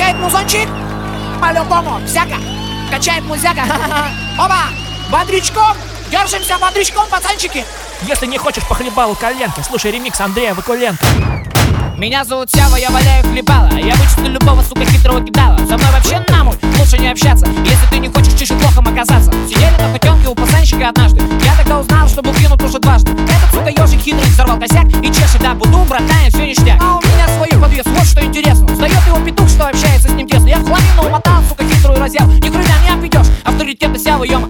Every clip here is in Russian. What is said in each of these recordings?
Качает музончик, по-любому, всяко. Качает музяка. Оба, бодрячком, держимся бодрячком, пацанчики. Если не хочешь похлебалу коленки, слушай ремикс Андрея Вакуленко. Меня зовут Сява, я валяю хлебала. Я вычислю любого, сука, хитрого кидала. Со мной вообще нахуй лучше не общаться, если ты не хочешь чешеплохом оказаться. Сидели на путенке у пацанчика однажды. Я тогда узнал, что был кинут уже дважды. Этот, сука, ежик хитрый взорвал косяк и чешет, да, буду, братан, все ништяк. А у меня свой подвес, вот что интересно. Встает его петух, что общается с ним тесно. Я в хламину умотал, сука, хитрую разъял. Ни хрена не обведешь, авторитета Сявы, ёма.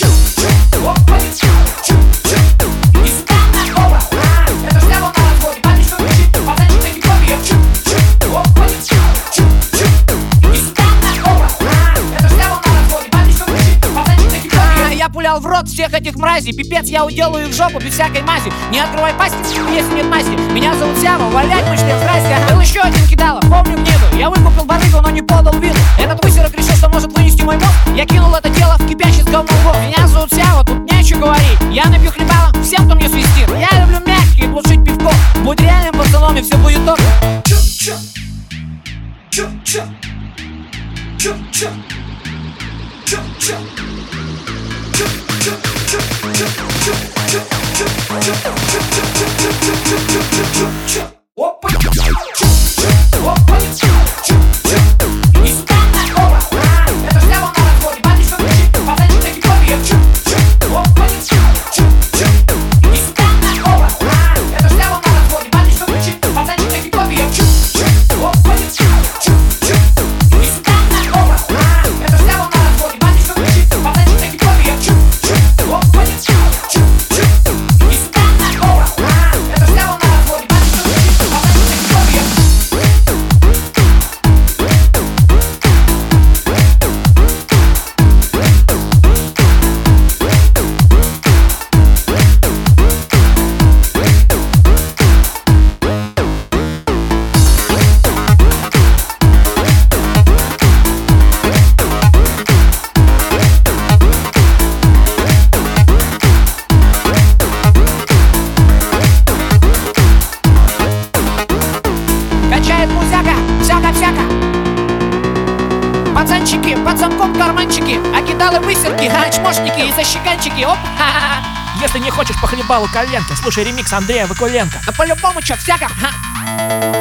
Пулял в рот всех этих мразей. Пипец, я уделаю их в жопу без всякой мази. Не открывай пасти, если нет масти. Меня зовут Сява, валять мышцы, здрасте. Был еще один кидалов, помню гниду. Я выкупил барыгу, но не подал виду. Этот высерок решил, что может вынести мой мозг. Я кинул это дело в кипящий с говном в рот. Меня зовут Сява, тут нечего говорить. Я напью хлебала всем, кто мне свистит. Я люблю мягкие, глушить пивко. Будь реальным пацаном, и все будет ок. Пацанчики, под замком карманчики, акидалы высерки, чмошники и защеканчики, оп, ха-ха-ха. Если не хочешь похлебалу коленки, слушай ремикс Андрея Вакуленко. Да по-любому чё, всяко, ха.